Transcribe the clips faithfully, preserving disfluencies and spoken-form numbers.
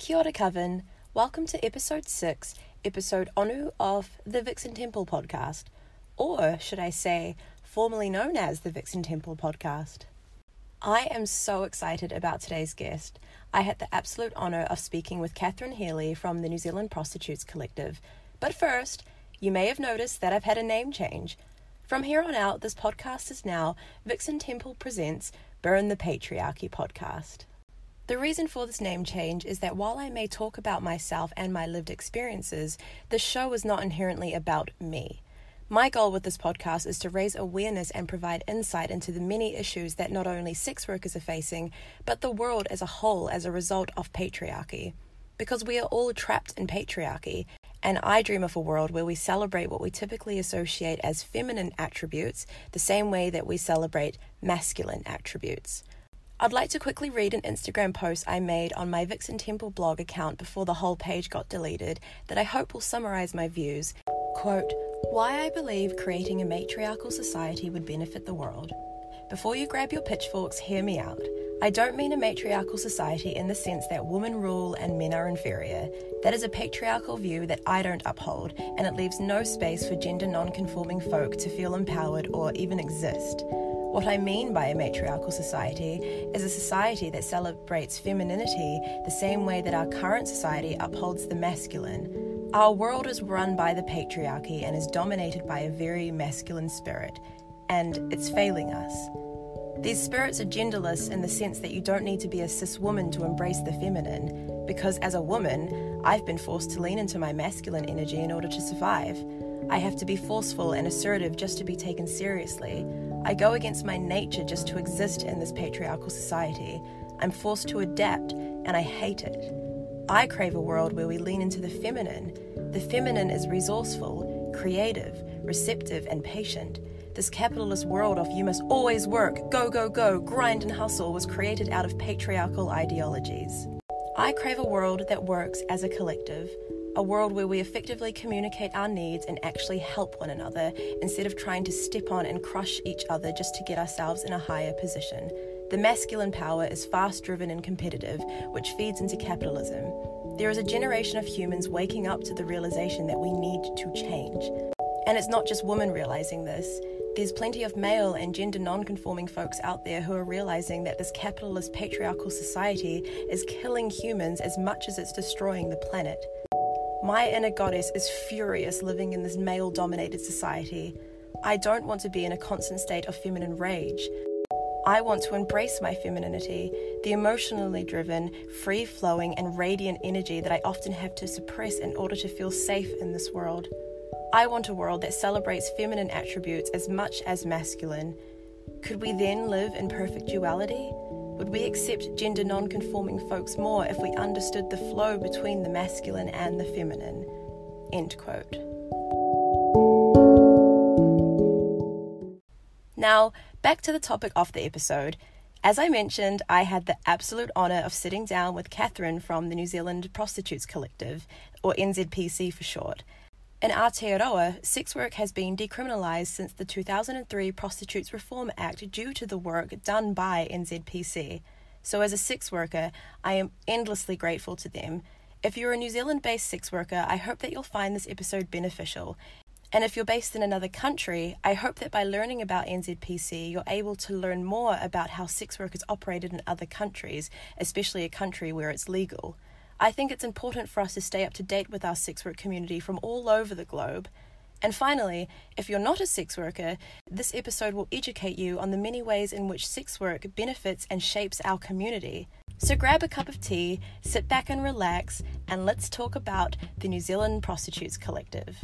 Kia ora Coven, welcome to episode six, episode Onu of the Vixen Temple podcast, or should I say, formerly known as the Vixen Temple podcast. I am so excited about today's guest. I had the absolute honour of speaking with Catherine Healy from the New Zealand Prostitutes Collective. But first, you may have noticed that I've had a name change. From here on out, this podcast is now Vixen Temple Presents Burn the Patriarchy podcast. The reason for this name change is that while I may talk about myself and my lived experiences, the show is not inherently about me. My goal with this podcast is to raise awareness and provide insight into the many issues that not only sex workers are facing, but the world as a whole as a result of patriarchy. Because we are all trapped in patriarchy, and I dream of a world where we celebrate what we typically associate as feminine attributes, the same way that we celebrate masculine attributes. I'd like to quickly read an Instagram post I made on my Vixen Temple blog account before the whole page got deleted that I hope will summarize my views. Quote, "Why I believe creating a matriarchal society would benefit the world. Before you grab your pitchforks, hear me out. I don't mean a matriarchal society in the sense that women rule and men are inferior. That is a patriarchal view that I don't uphold, and it leaves no space for gender non-conforming folk to feel empowered or even exist. What I mean by a matriarchal society is a society that celebrates femininity the same way that our current society upholds the masculine. Our world is run by the patriarchy and is dominated by a very masculine spirit, and it's failing us. These spirits are genderless in the sense that you don't need to be a cis woman to embrace the feminine, because as a woman, I've been forced to lean into my masculine energy in order to survive. I have to be forceful and assertive just to be taken seriously. I go against my nature just to exist in this patriarchal society. I'm forced to adapt, and I hate it. I crave a world where we lean into the feminine. The feminine is resourceful, creative, receptive, and patient. This capitalist world of you must always work, go, go, go, grind and hustle was created out of patriarchal ideologies. I crave a world that works as a collective. A world where we effectively communicate our needs and actually help one another instead of trying to step on and crush each other just to get ourselves in a higher position. The masculine power is fast-driven and competitive, which feeds into capitalism. There is a generation of humans waking up to the realization that we need to change. And it's not just women realizing this. There's plenty of male and gender non-conforming folks out there who are realizing that this capitalist patriarchal society is killing humans as much as it's destroying the planet. My inner goddess is furious living in this male-dominated society. I don't want to be in a constant state of feminine rage. I want to embrace my femininity, the emotionally driven, free-flowing and radiant energy that I often have to suppress in order to feel safe in this world. I want a world that celebrates feminine attributes as much as masculine. Could we then live in perfect duality? Would we accept gender non-conforming folks more if we understood the flow between the masculine and the feminine?" End quote. Now, back to the topic of the episode. As I mentioned, I had the absolute honour of sitting down with Catherine from the New Zealand Prostitutes Collective, or N Z P C for short. In Aotearoa, sex work has been decriminalised since the two thousand three Prostitutes Reform Act due to the work done by N Z P C. So as a sex worker, I am endlessly grateful to them. If you're a New Zealand-based sex worker, I hope that you'll find this episode beneficial. And if you're based in another country, I hope that by learning about N Z P C, you're able to learn more about how sex work is operated in other countries, especially a country where it's legal. I think it's important for us to stay up to date with our sex work community from all over the globe. And finally, if you're not a sex worker, this episode will educate you on the many ways in which sex work benefits and shapes our community. So grab a cup of tea, sit back and relax, and let's talk about the New Zealand Prostitutes Collective.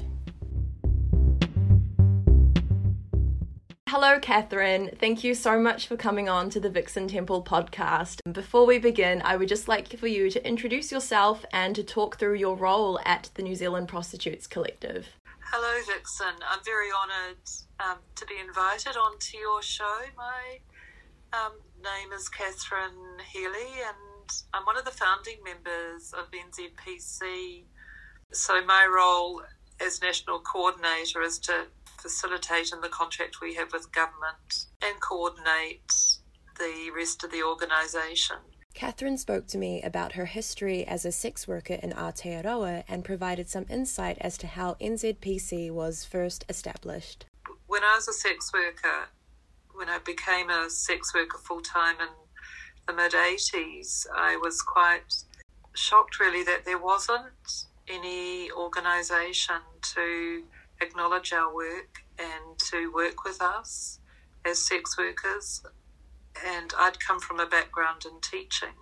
Hello, Catherine. Thank you so much for coming on to the Vixen Temple podcast. Before we begin, I would just like for you to introduce yourself and to talk through your role at the New Zealand Prostitutes Collective. Hello, Vixen. I'm very honoured um, to be invited onto your show. My um, name is Catherine Healy, and I'm one of the founding members of N Z P C. So my role as National Coordinator is to facilitate in the contract we have with government and coordinate the rest of the organisation. Catherine spoke to me about her history as a sex worker in Aotearoa and provided some insight as to how N Z P C was first established. When I was a sex worker, when I became a sex worker full-time in the mid-eighties, I was quite shocked really that there wasn't any organisation to acknowledge our work and to work with us as sex workers. And I'd come from a background in teaching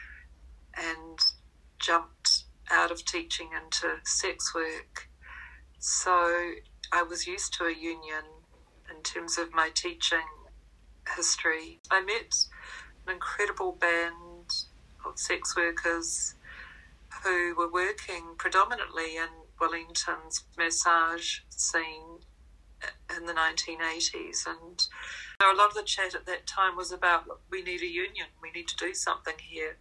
and jumped out of teaching into sex work. So I was used to a union in terms of my teaching history. I met an incredible band of sex workers who were working predominantly in Wellington's massage scene in the nineteen eighties, and a lot of the chat at that time was about, look, we need a union, we need to do something here.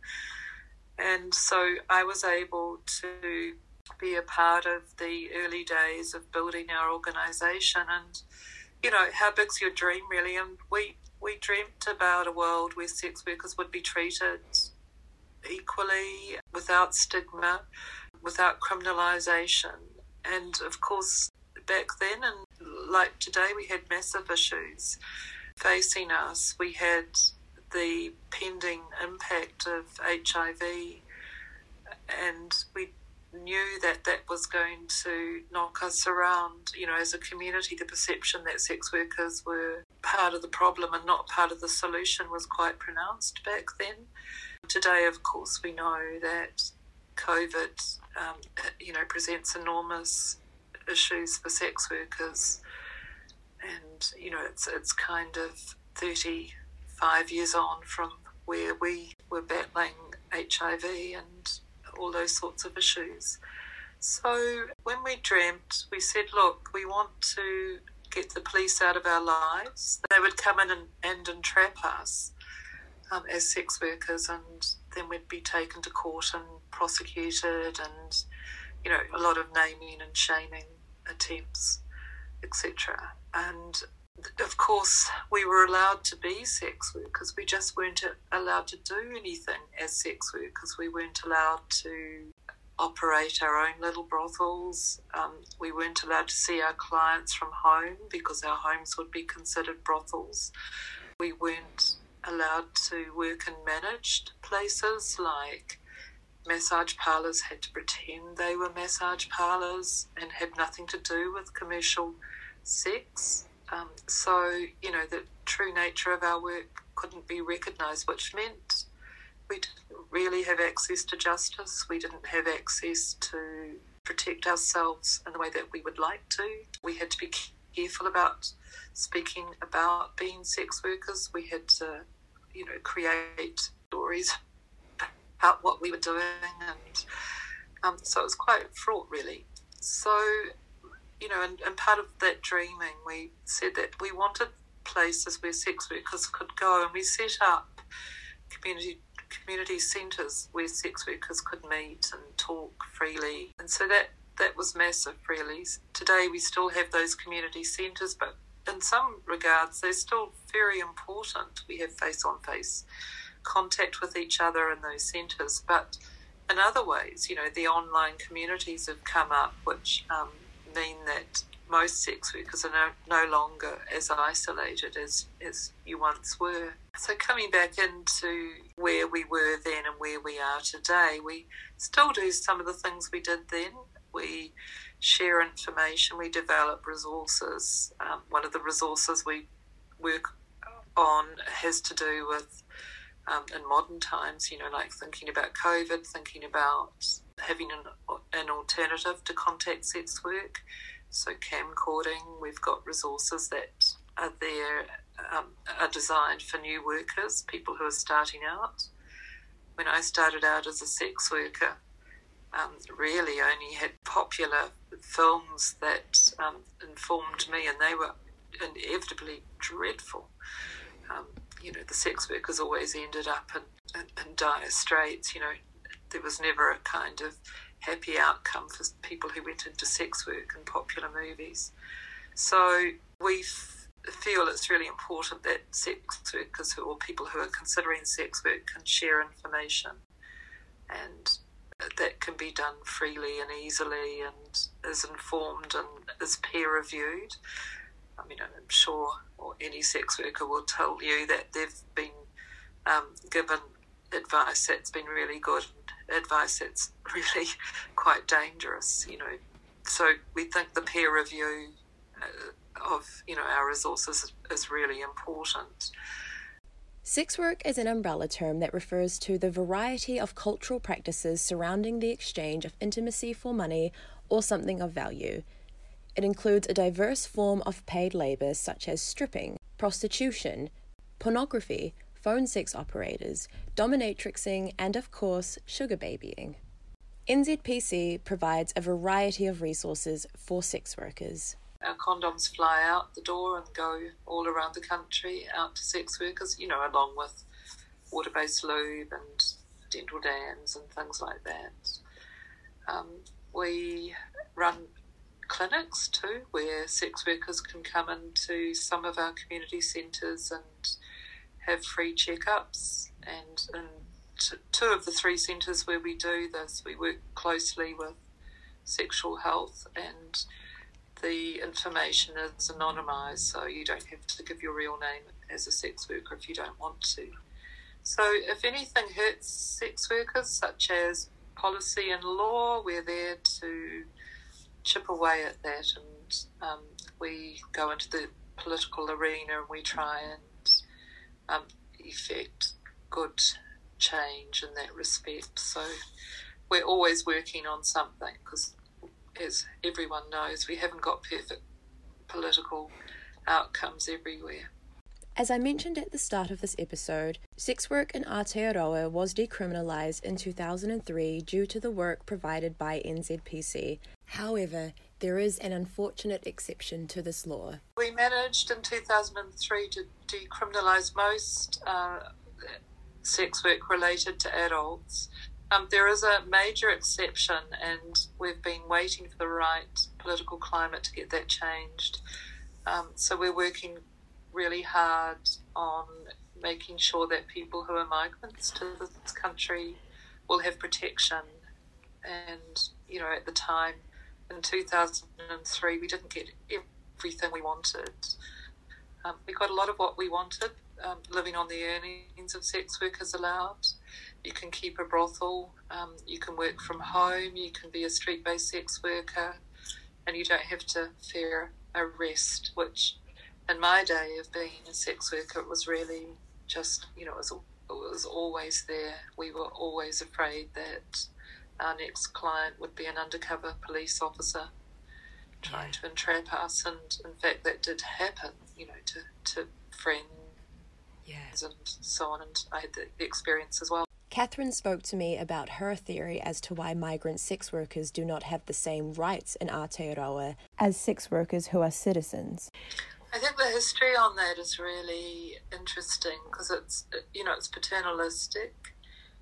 And so I was able to be a part of the early days of building our organisation. And, you know, how big's your dream really? And we, we dreamt about a world where sex workers would be treated equally, without stigma, without criminalisation. And of course, back then, and like today, we had massive issues facing us. We had the pending impact of H I V, and we knew that that was going to knock us around. You know, as a community, the perception that sex workers were part of the problem and not part of the solution was quite pronounced back then. Today, of course, we know that COVID, um, you know, presents enormous issues for sex workers. And, you know, it's it's kind of thirty-five years on from where we were battling H I V and all those sorts of issues. So when we dreamt, we said, look, we want to get the police out of our lives. They would come in and, and entrap us um, as sex workers, and then we'd be taken to court and prosecuted, and, you know, a lot of naming and shaming attempts, et cetera. And of course, we were allowed to be sex workers. We just weren't allowed to do anything as sex workers. We weren't allowed to operate our own little brothels. Um, we weren't allowed to see our clients from home because our homes would be considered brothels. We weren't allowed to work in managed places, like massage parlours had to pretend they were massage parlours and had nothing to do with commercial sex. Um, so, you know, the true nature of our work couldn't be recognised, which meant we didn't really have access to justice. We didn't have access to protect ourselves in the way that we would like to. We had to be careful about speaking about being sex workers. We had to, you know, create stories about what we were doing, and um, so it was quite fraught, really. So, you know, and, and part of that dreaming, we said that we wanted places where sex workers could go, and we set up community community centres where sex workers could meet and talk freely. And so that, that was massive, really. Today we still have those community centres, but in some regards they're still very important. We have face-on-face contact with each other in those centres, but in other ways, you know, the online communities have come up, which um, mean that most sex workers are no, no longer as isolated as, as you once were. So coming back into where we were then and where we are today, we still do some of the things we did then. We share information, we develop resources. Um, one of the resources we work on has to do with, um, in modern times, you know, like thinking about COVID, thinking about having an, an alternative to contact sex work. So camcording, we've got resources that are there, um, are designed for new workers, people who are starting out. When I started out as a sex worker, um, really only had popular films that um, informed me, and they were inevitably dreadful. Um, you know, the sex workers always ended up in, in, in dire straits. You know, there was never a kind of happy outcome for people who went into sex work in popular movies. So we've feel it's really important that sex workers who, or people who are considering sex work can share information, and that can be done freely and easily and is informed and is peer reviewed. I mean, I'm sure or any sex worker will tell you that they've been um, given advice that's been really good, advice that's really quite dangerous, you know. So we think the peer review uh, of, you know, our resources is really important. Sex work is an umbrella term that refers to the variety of cultural practices surrounding the exchange of intimacy for money or something of value. It includes a diverse form of paid labour such as stripping, prostitution, pornography, phone sex operators, dominatrixing, and of course, sugar babying. N Z P C provides a variety of resources for sex workers. Our condoms fly out the door and go all around the country out to sex workers, you know, along with water-based lube and dental dams and things like that. Um, we run clinics too, where sex workers can come into some of our community centres and have free checkups. And in t- two of the three centres where we do this, we work closely with sexual health, and the information is anonymised, so you don't have to give your real name as a sex worker if you don't want to. So if anything hurts sex workers, such as policy and law, we're there to chip away at that, and um, we go into the political arena and we try and um, effect good change in that respect. So we're always working on something, because as everyone knows, we haven't got perfect political outcomes everywhere. As I mentioned at the start of this episode, sex work in Aotearoa was decriminalised in two thousand three due to the work provided by N Z P C. However, there is an unfortunate exception to this law. We managed in two thousand three to decriminalise most uh, sex work related to adults. Um, there is a major exception, and we've been waiting for the right political climate to get that changed. Um, so we're working really hard on making sure that people who are migrants to this country will have protection. And, you know, at the time, in two thousand three, we didn't get everything we wanted. Um, we got a lot of what we wanted. Um, living on the earnings of sex workers allowed. You can keep a brothel, um, you can work from home, you can be a street-based sex worker, and you don't have to fear arrest, which in my day of being a sex worker, it was really just, you know, it was, it was always there. We were always afraid that our next client would be an undercover police officer trying to entrap us, and in fact that did happen, you know, to, to friends yeah. and so on, and I had the, the experience as well. Catherine spoke to me about her theory as to why migrant sex workers do not have the same rights in Aotearoa as sex workers who are citizens. I think the history on that is really interesting, because it's, you know, it's paternalistic,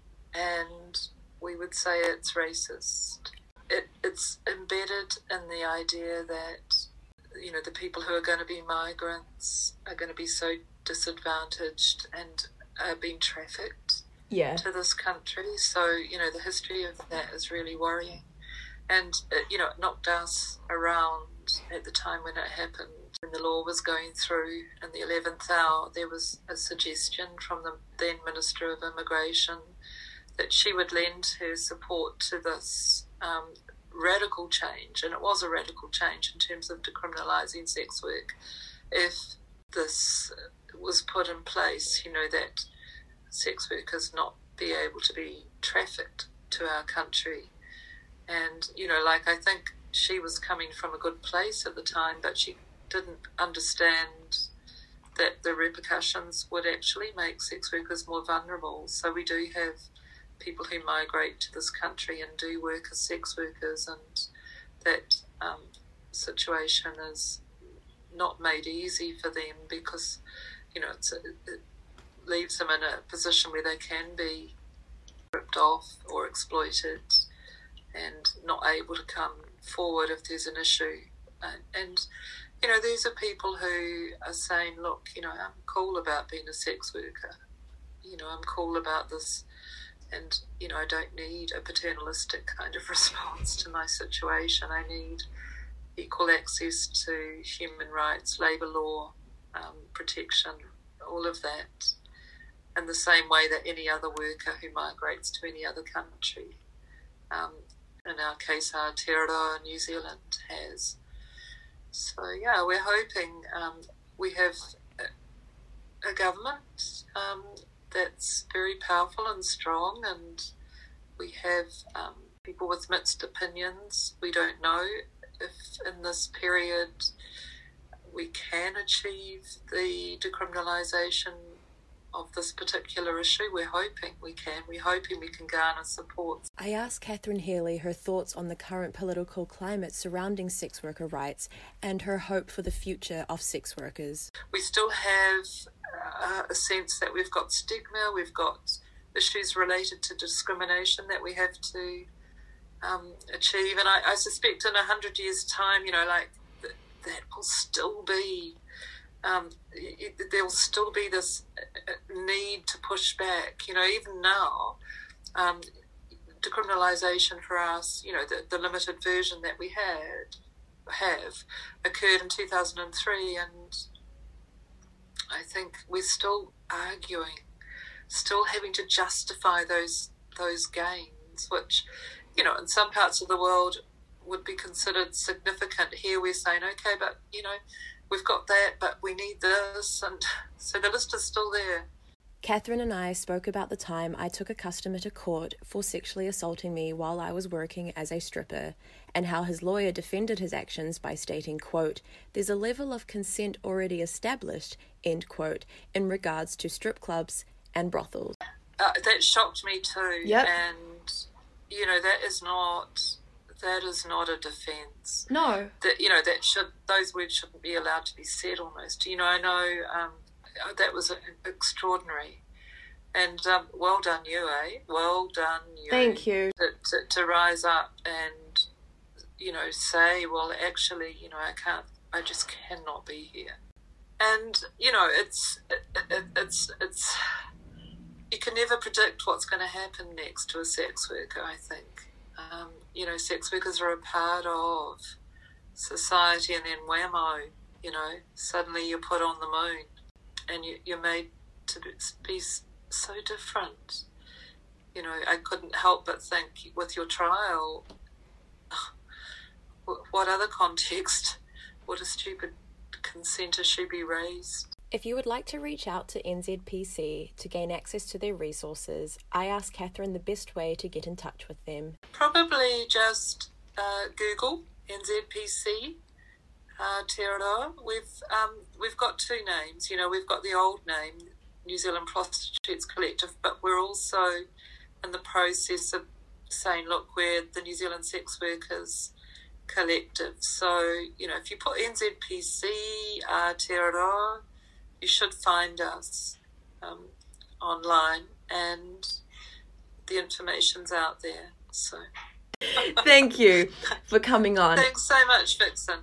and we would say it's racist. It, it's embedded in the idea that, you know, the people who are going to be migrants are going to be so disadvantaged and are being trafficked yeah. to this country. So, you know, the history of that is really worrying. And, it, you know, it knocked us around at the time when it happened. When the law was going through in the eleventh hour, there was a suggestion from the then Minister of Immigration that she would lend her support to this um, radical change, and it was a radical change in terms of decriminalising sex work, if this was put in place, you know, that sex workers not be able to be trafficked to our country. And, you know, like, I think she was coming from a good place at the time, but she didn't understand that the repercussions would actually make sex workers more vulnerable. So we do have people who migrate to this country and do work as sex workers, and that um, situation is not made easy for them, because, you know, it's a, it leaves them in a position where they can be ripped off or exploited and not able to come forward if there's an issue. And, and you know, these are people who are saying, look, you know, I'm cool about being a sex worker. You know, I'm cool about this, and, you know, I don't need a paternalistic kind of response to my situation. I need equal access to human rights, labour law, um, protection, all of that, in the same way that any other worker who migrates to any other country, um, in our case Aotearoa, New Zealand, has. So, yeah, we're hoping um, we have a, a government um, that's very powerful and strong, and we have um, people with mixed opinions. We don't know if in this period we can achieve the decriminalisation of this particular issue. We're hoping we can. We're hoping we can garner support. I asked Catherine Healy her thoughts on the current political climate surrounding sex worker rights and her hope for the future of sex workers. We still have uh, a sense that we've got stigma, we've got issues related to discrimination that we have to um, achieve. And I, I suspect in a hundred years' time, you know, like th- that will still be Um, it, there'll still be this need to push back. You know, even now, um, decriminalisation for us, you know, the, the limited version that we had have occurred in two thousand three, and I think we're still arguing, still having to justify those those gains, which, you know, in some parts of the world would be considered significant. Here we're saying, okay, but, you know, we've got that, but we need this, and so the list is still there. Catherine and I spoke about the time I took a customer to court for sexually assaulting me while I was working as a stripper, and how his lawyer defended his actions by stating, quote, "There's a level of consent already established," end quote, in regards to strip clubs and brothels. Uh, that shocked me too. Yep. And, you know, that is not... That is not a defence. No. That, you know, that should those words shouldn't be allowed to be said almost. You know, I know um, that was extraordinary. And um, well done you, eh? Well done you. Thank you. To, to, to rise up and, you know, say, well, actually, you know, I can't, I just cannot be here. And, you know, it's, it, it, it's, it's, you can never predict what's going to happen next to a sex worker, I think. Um, you know, sex workers are a part of society, and then whammo, you know, suddenly you're put on the moon and you, you're made to be so different. You know, I couldn't help but think with your trial, what other context would a stupid consent issue be raised? If you would like to reach out to N Z P C to gain access to their resources, I asked Catherine the best way to get in touch with them. Probably just uh, Google N Z P C Aotearoa. We've um, we've got two names. You know, we've got the old name, New Zealand Prostitutes Collective, but we're also in the process of saying, look, we're the New Zealand Sex Workers Collective. So, you know, if you put N Z P C Aotearoa, you should find us um, online, and the information's out there. So, thank you for coming on. Thanks so much, Vixen.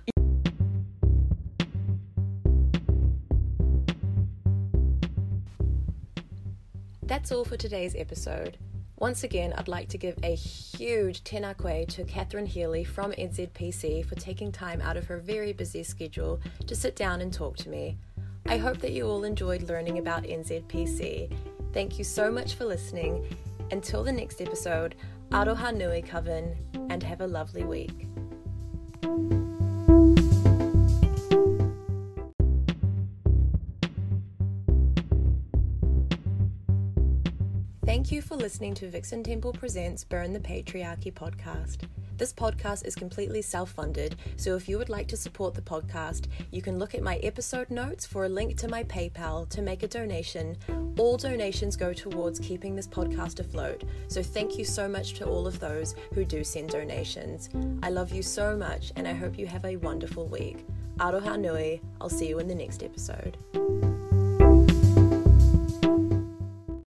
That's all for today's episode. Once again, I'd like to give a huge tēnā koe to Catherine Healy from N Z P C for taking time out of her very busy schedule to sit down and talk to me. I hope that you all enjoyed learning about N Z P C. Thank you so much for listening. Until the next episode, aroha nui Coven, and have a lovely week. Thank you for listening to Vixen Temple Presents Burn the Patriarchy podcast. This podcast is completely self-funded, so if you would like to support the podcast, you can look at my episode notes for a link to my PayPal to make a donation. All donations go towards keeping this podcast afloat, so thank you so much to all of those who do send donations. I love you so much, and I hope you have a wonderful week. Aroha nui. I'll see you in the next episode.